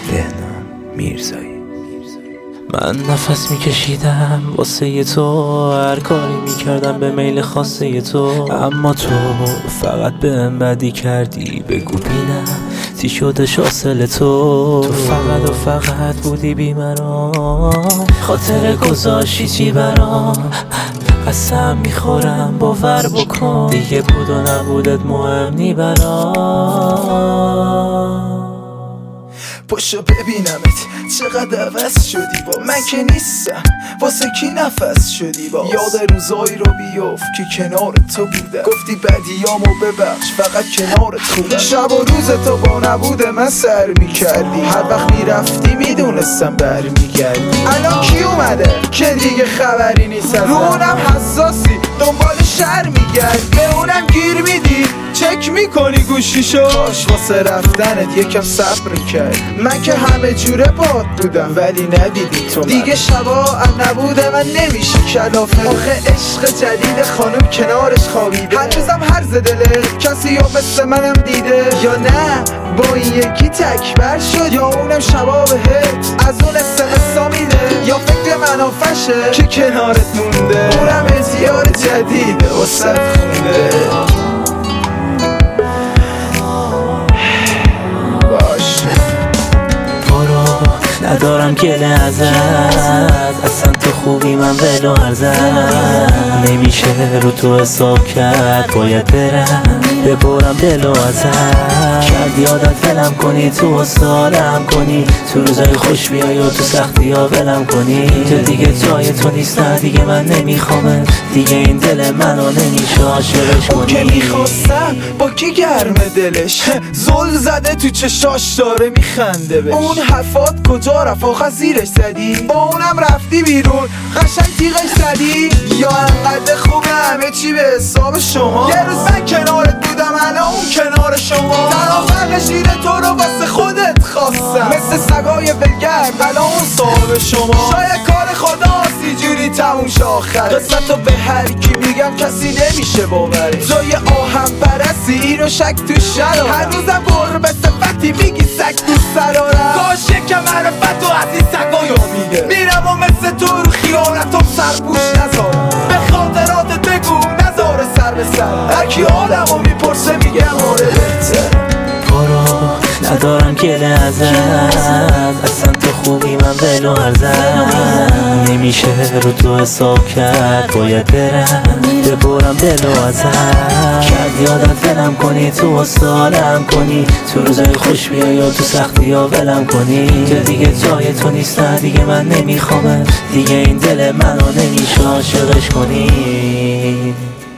بهنام میرزایی. من نفس میکشیدم واسه تو، هر کاری میکردم به میل خاصه تو، اما تو فقط بهم بدی کردی. بگو بینم چی شده حاصل تو فقط و فقط بودی بیمرام، خاطر گذاشتی چی برام. قسم میخورم باور بکن دیگه بود و نبودت مهم نی برام. پاشو ببینمت چقدر عوض شدی، با من که نیستم واسه کی نفس شدی. باز یاد روزایی رو بیفت که کنار تو بودم، گفتی بدیامو ببخش فقط کنارت خوبم. شب و روز تو با نبود من سر میکردی، هر وقت میرفتی میدونستم برمیگردی. الان کی اومده که دیگه خبری نیست، رو اونم حساسی دنبال شر میگردی، به اونم گیر میدی چک میکنی گوشیشو. کاش واسه رفتنت یکم صبر کرد، من که همه جوره باد بودم ولی ندیدی تو من. دیگه شبا نبوده من نمیشه کلافه، آخه عشق جدید خانم کنارش خوابیده. هنوزم هرز دله کسی یا مثل منم دیده، یا نه با این یکی تکبر شد، یا اونم شبا بهت از اون استمسا میده، یا فکر منافشه که کنارت مونده، اونم ازیار جدیده واسه خونده. ندارم گله ازت، اصلا تو خوبی من ولو ارزت، نمیشه رو تو حساب کرد، باید برم ببرم دلو ازت. کردی عادت ولم کنی تو سالم کنی، تو روزای خوش بیای و تو سختی ها ولم کنی. تو دیگه جای تو نیست، نه دیگه من نمیخوامه، دیگه این دل منو نمیشه عاشقش کنی. اون که میخواستم با کی گرمه دلش، زل زده تو چشاش داره میخنده بهش. اون حرفات کجا رفت آخه زیرش زدی، با اونم رفتی بیرون قشنگ تیغش زدی، یا انقدر خوبه همه چی به حساب شما. یه روز من کنارت بودم الان اون کنار شما، ترافق شیر تو رو واسه خودت خواستم، مثل سگای ولگرد الان اون صاحب شما. شاید کار خداست اینجوری تموم شه آخره، قسمتو به هر کی میگم کسی نمیشه باورش، جای آهم پرستی اینو شک تو شرارم، هنوزم قرب صفتی میگی سگ تو سرارم. کاش یکم معرفتو از این سگا یابیده، میرم و مثل تو رو خیانتم سرپوش نذارم، به خاطراتت بگو نذاره سر به سر، هرکی حالمو میپرسه میگم آره بهتر. برو ندارم گله ازت، اصلا تو خوبی من ولو ارزت، نمیشه رو تو حساب کرد، باید برم ببرم دلو ازت. کردی عادت ولم کنی تو سالم کنی، تو روزای خوش بیای و تو سختی ها ولم کنی. تو دیگه جای تو نیست، نه دیگه من نمیخوامه، دیگه این دل منو نمیشه عاشقش کنی.